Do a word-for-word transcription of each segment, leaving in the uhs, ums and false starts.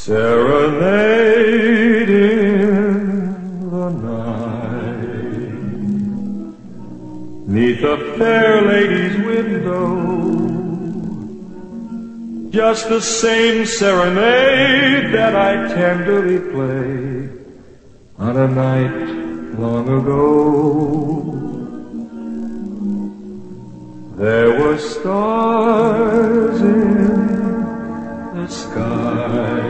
Serenade in the night, 'neath a fair lady's window, just the same serenade that I tenderly played on a night long ago. There were stars in the sky,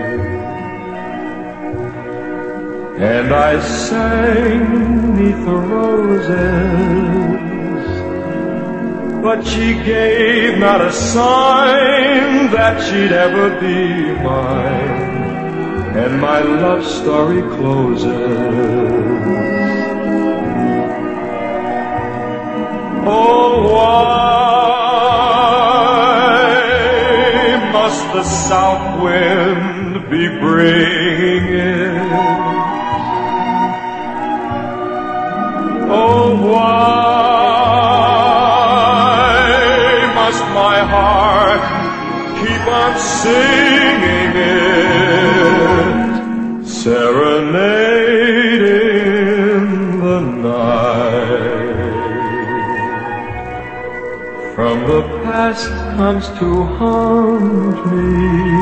and I sang 'neath the roses, but she gave not a sign that she'd ever be mine, and my love story closes. Oh, why must the south wind be bringing it? Oh, why must my heart keep on singing it? Serenade in the night. From the past comes to haunt me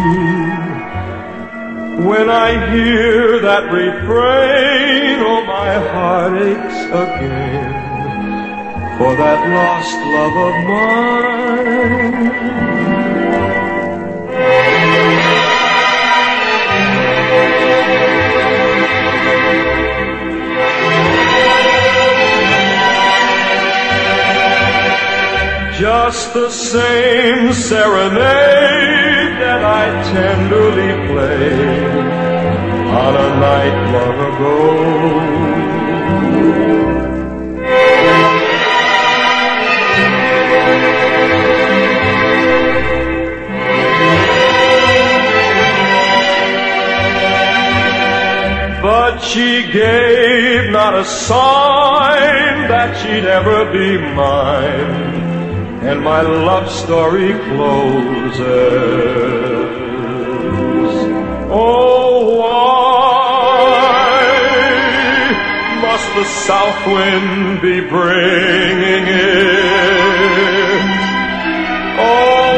when I hear that refrain. Oh, my heart aches again for that lost love of mine. Just the same serenade that I tenderly played on a night long ago. But she gave not a sign that she'd ever be mine, and my love story closes. Oh, why must the south wind be bringing it? Oh,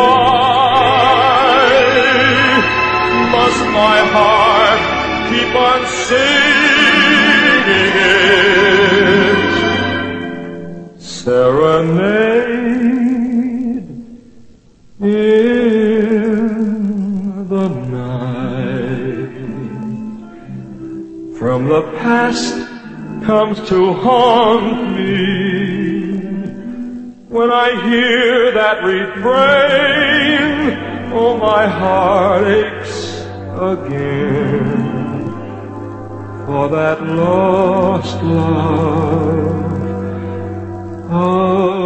why must my heart keep on singing it? Serenade in the night. From the past comes to haunt me when I hear that refrain. Oh, my heart aches again for that lost love. Oh.